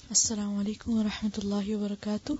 अस्सलामु अलैकुम वरहमतुल्लाहि वबरकातुह।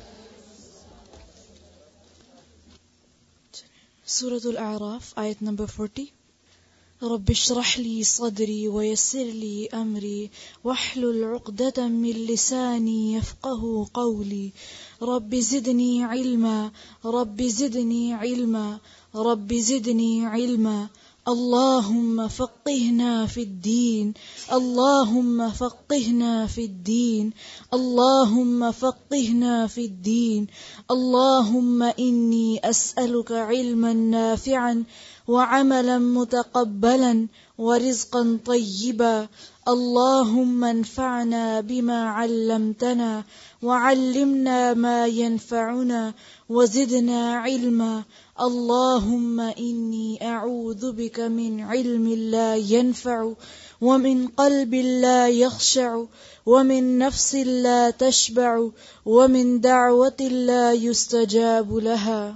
सूरतुल अअराफ आयत नंबर 40। रब्बि इश्रह ली सदरी वयस्सिर ली अमरी वहलुल उक़दतम मिन लिसानी यफ़क़हू क़ौली रब्बि ज़िदनी इल्मा रब्बि ज़िदनी इल्मा रब्बि ज़िदनी इल्मा अल्लाहुम्मा फ़क़्क़िहना फ़िद्दीन अल्लाहुम्मा फ़क़्क़िहना फ़िद्दीन अल्लाहुम्मा फ़क़्क़िहना फ़िद्दीन अल्लाहुम्मा इन्नी अस्अलुका इल्मन नाफ़िअन وعملا متقبلا ورزقا طيبا اللهم انفعنا بما علمتنا وعلمنا ما ينفعنا وزدنا علما اللهم إني أعوذ بك من علم لا ينفع ومن قلب لا يخشع ومن نفس لا تشبع ومن دعوة لا يستجاب لها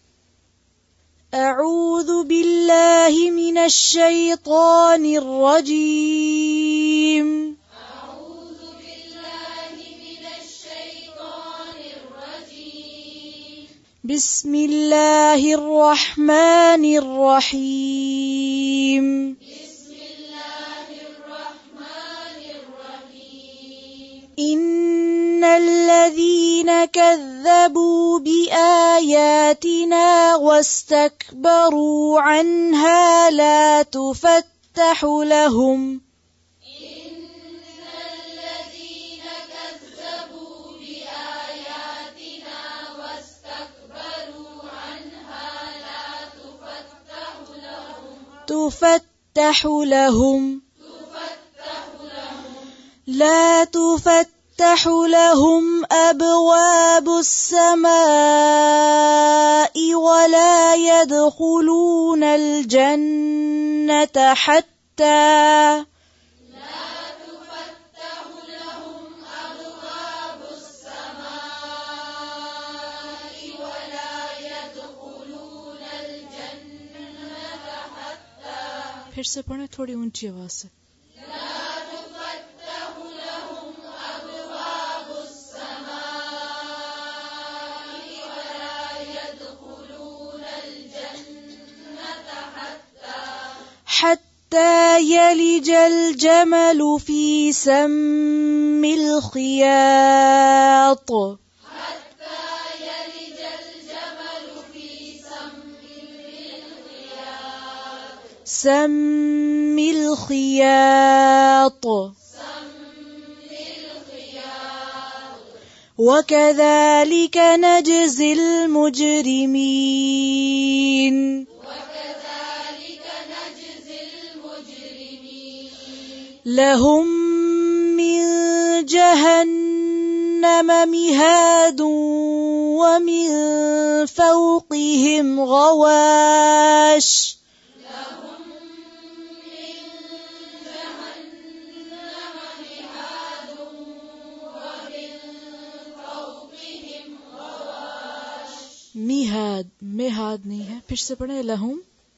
أعوذ بالله من الشيطان الرجيم أعوذ بالله من الشيطان الرجيم بسم الله الرحمن الرحيم بسم الله الرحمن الرحيم إن الذين كذبوا بآياتنا واستكبروا عنها لا تفتح لهم إن الذين كذبوا بآياتنا واستكبروا عنها لا تفتح لهم أبواب السماء ولا يدخلون الجنة حتى फिर से पढ़े थोड़ी ऊंची आवाज से حتى يلج الجمل في سم الخياط سم الخياط وكذلك نجزي المجرمين لهم من جهنم مهاد ومن فوقهم غواش मिहाद मिहाद नहीं है फिर से पढ़े लहुम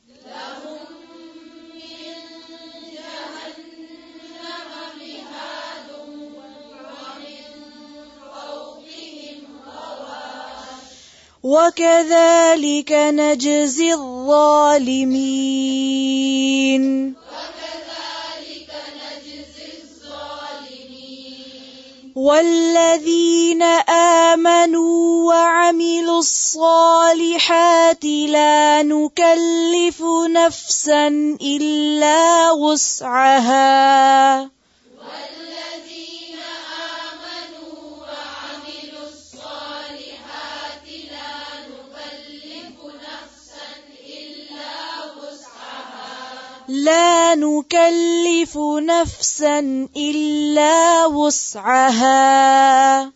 وكذلك نجزي الظالمين والذين آمنوا وعملوا الصالحات لا نكلف نفسا إلا وسعها لا نكلف نفسا إلا وسعها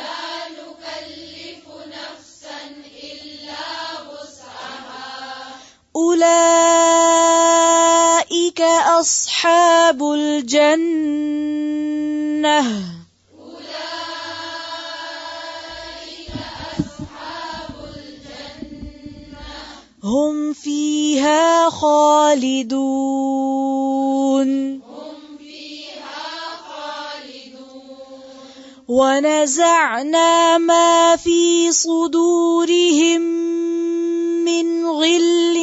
أولئك أصحاب الجنة هم فيها خالدون ونزعنا ما في صدورهم من غل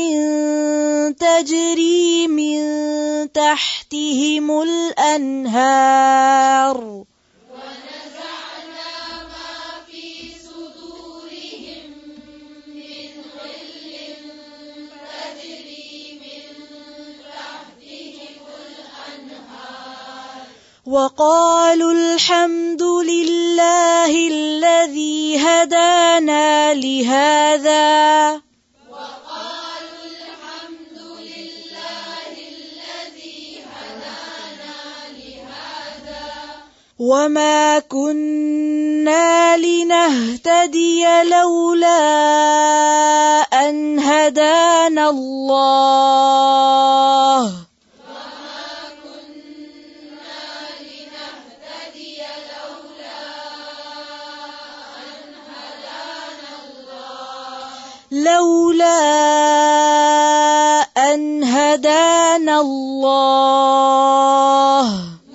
تجري من تحتهم الأنهار ونزعنا ما في صدورهم من غل تجري من تحتهم الأنهار وقالوا الحمد لله الذي هدانا لهذا وقالوا الحمد لله الذي هدانا لهذا وما كنا لنهتدي لولا أن هدانا الله لولا أن هدانا الله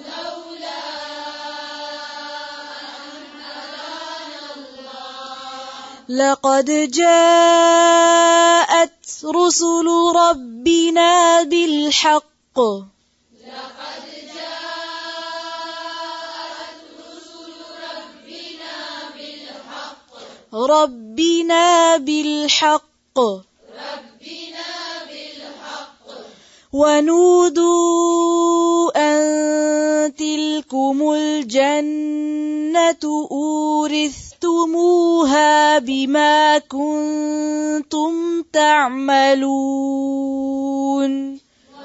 لقد جاءت رسل ربنا بالحق ربنا بالحق ونودوا أن تلكم الجنة أورثتموها بما كنتم تعملون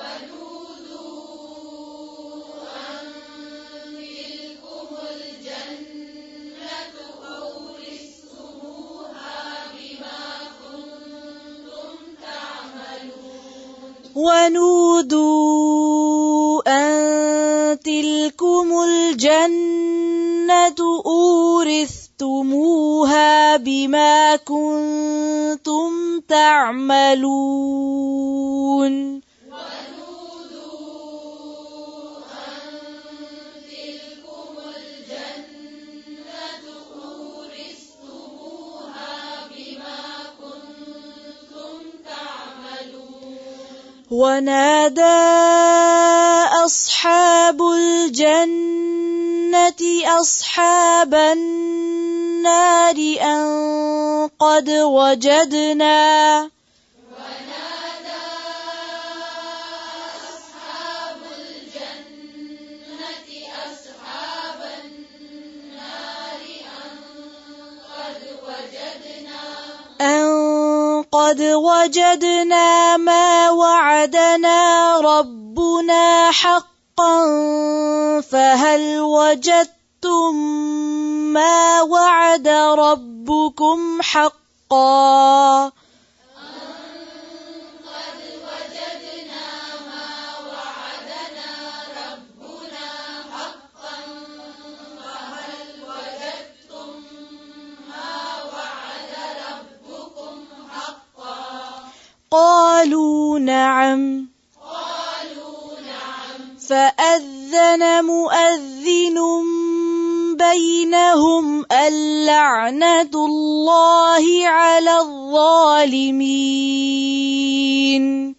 ونودوا أن تلكم الجنة أورثتموها بما كنتم تعملون ونادى أصحاب الجنة أصحاب النار أن قد وجدنا قد وجدنا ما وعدنا ربنا حقا فهل وجدتم ما وعد ربكم حقا قالوا نعم فأذن مؤذن بينهم اللعنة الله على الظالمين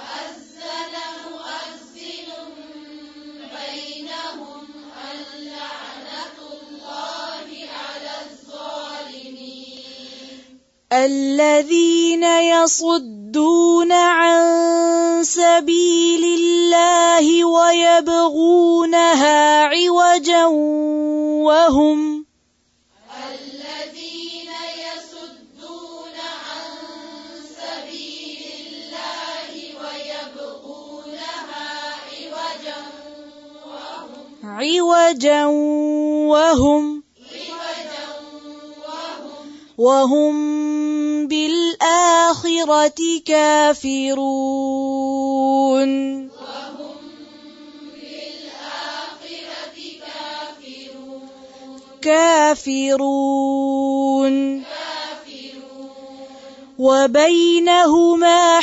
الذين يصدون عن سبيل الله ويبغونها عوجا وهم وهم بالآخرة كافرون وبينهما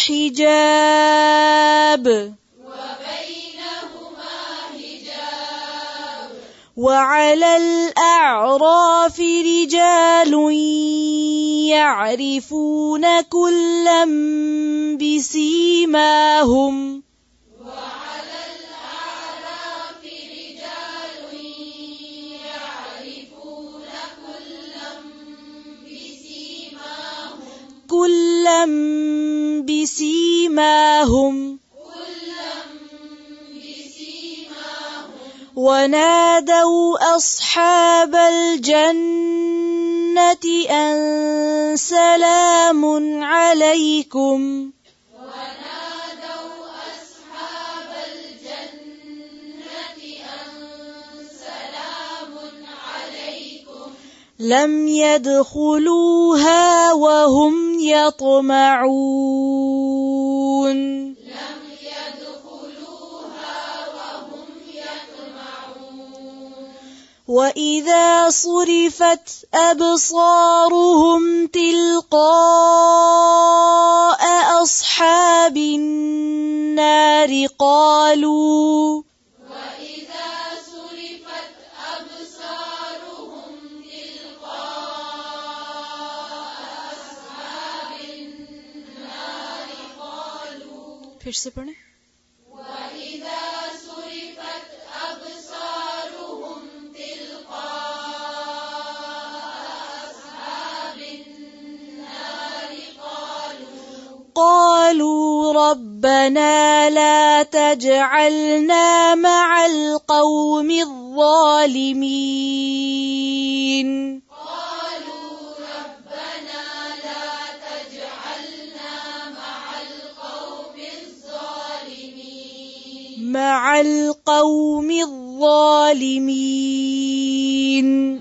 حجاب وعلى الأعراف رجال يعرفون كلا بسيماهم ونادوا أصحاب الجنة أن سلام عليكم لم يدخلوها وهم يطمعون وإذا صرفت أبصارهم تلقاء أصحاب النار قالوا फिर से पढ़ें قالوا ربنا لا تجعلنا مع القوم الظالمين مع القوم الظالمين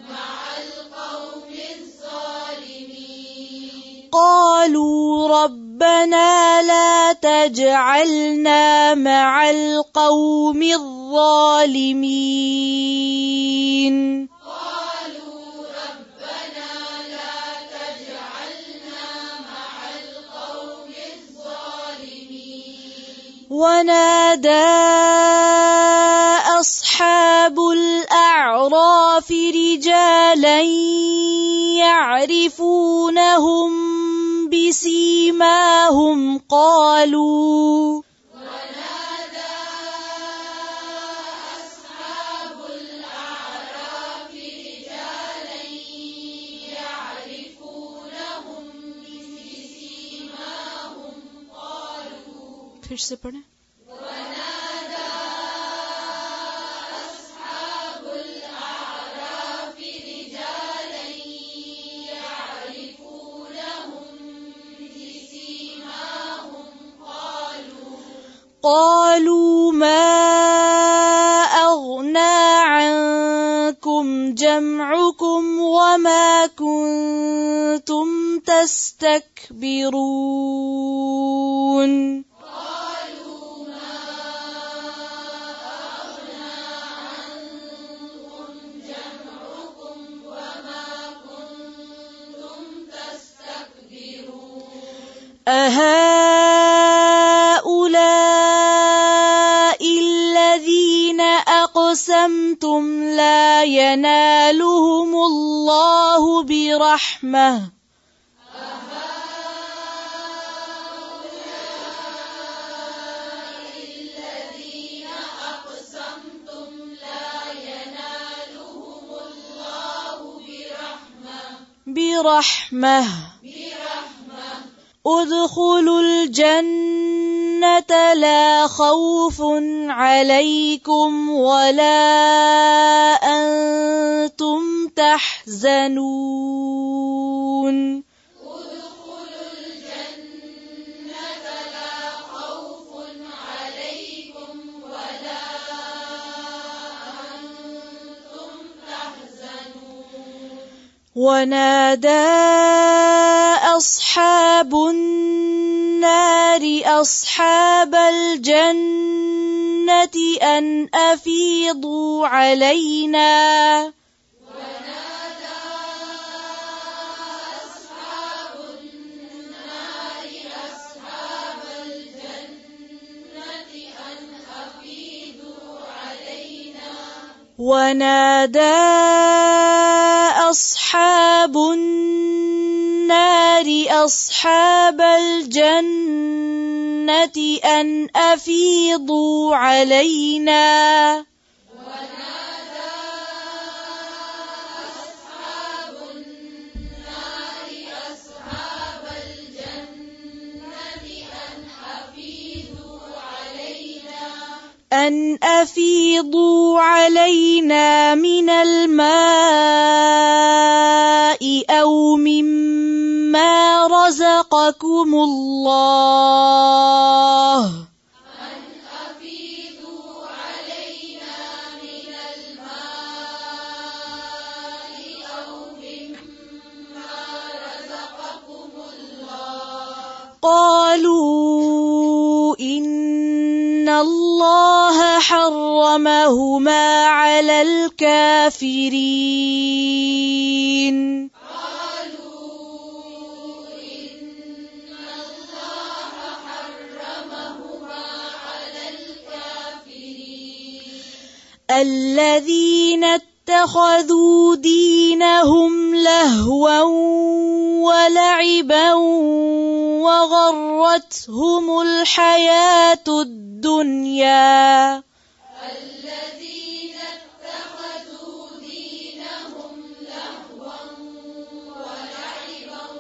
قالوا ربنا لا تجعلنا مع القوم الظالمين ونادى أصحاب الأعراف رجالا يعرفونهم بسيماهم قالوا फिर से पढ़ें قالوا ما أغنى عنكم جمعكم وما كنتم تستكبرون أهؤلاء الذين أقسمتم لا ينالهم الله برحمة ادخلوا الجنة لا خوف عليكم ولا أنتم تحزنون ونادى أصحاب النار أصحاب الجنة أن أفيضوا علينا ونادى أصحاب النار أصحاب الجنة أن أفيضوا علينا أن أفيضوا علينا من الماء أو مما رزقكم الله أن أفيضوا علينا من الماء أو مما رزقكم الله قالوا إن الله حرمهما على الكافرين الذين اتخذوا دينهم لهوا ولعبا وغرتهم الحياة الدنيا الذين اتخذوا دينهم لهوا ولعبا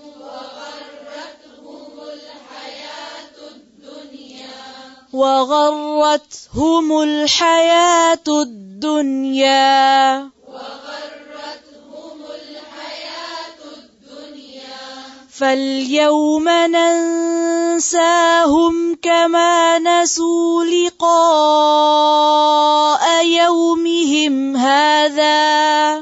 وغرتهم الحياة الدنيا فاليوم ننساهم كما نسوا لقاء يومهم هذا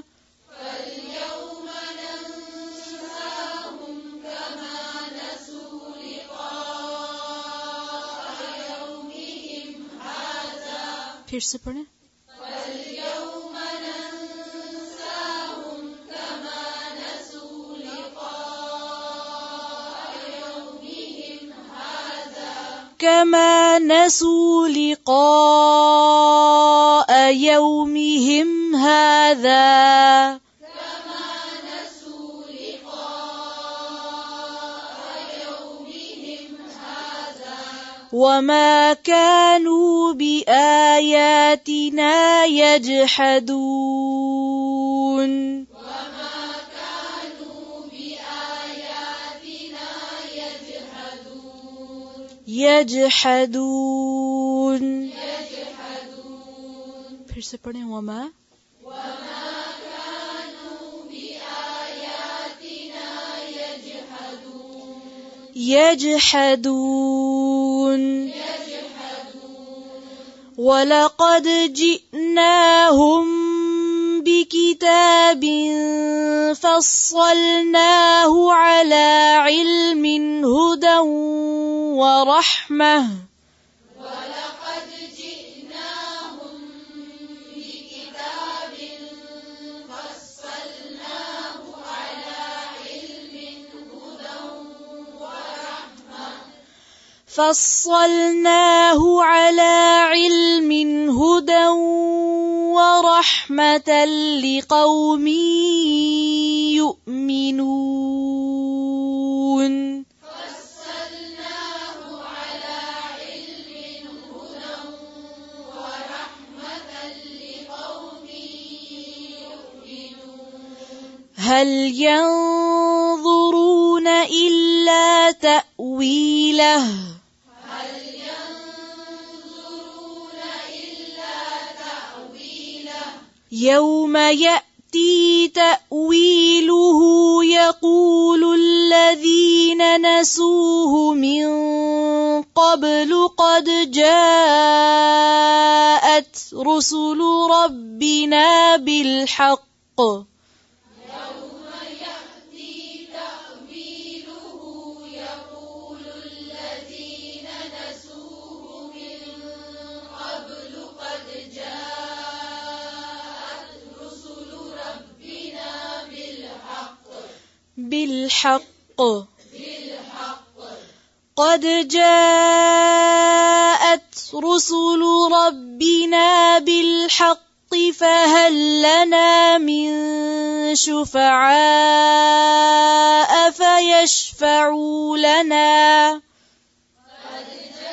फिर से पढ़ें فاليوم ننساهم كما نسوا لقاء يومهم هذا وما كانوا بآياتنا يجحدون फिर से पढ़ें वमा يجحدون ولقد جئناهم بكتاب فصلناه على علم هدى ورحمة فصلناه على علم هدى ورحمة لقوم يؤمنون هل ينظرون إلا تأويله يوم يأتي تأويله يقول الذين نسوه من قبل قد جاءت رسل ربنا بالحق بالحق قد جاءت رسل ربنا بالحق فهل لنا من شفعاء فيشفعوا لنا قد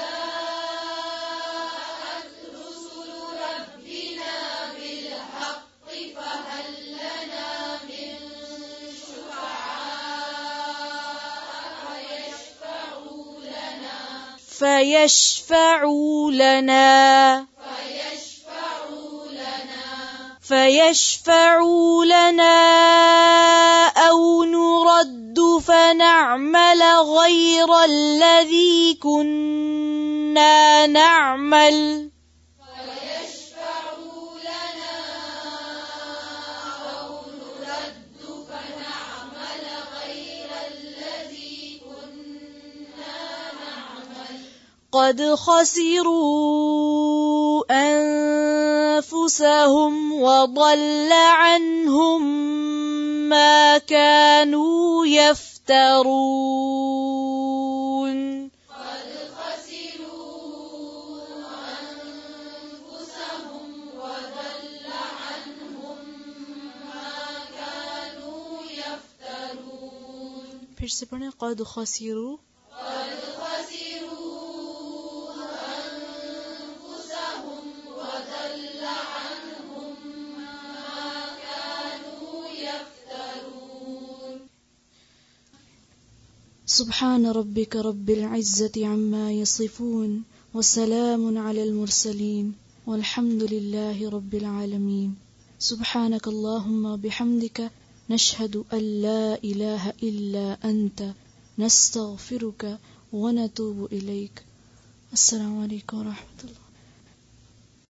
جاءت رسل ربنا بالحق فهل لنا من شفعاء فيشفعوا لنا أو نرد فنعمل غير الذي كنا نعمل قد خسروا أنفسهم وضل عنهم ما كانوا يفترون قد خسروا أنفسهم وضل عنهم ما كانوا يفترون फिर से पढ़ें قد خسروا سبحان ربك رب العزة عما يصفون وسلام على المرسلين والحمد لله رب العالمين سبحانك اللهم بحمدك نشهد أن لا إله إلا أنت نستغفرك ونتوب إليك السلام عليكم ورحمة الله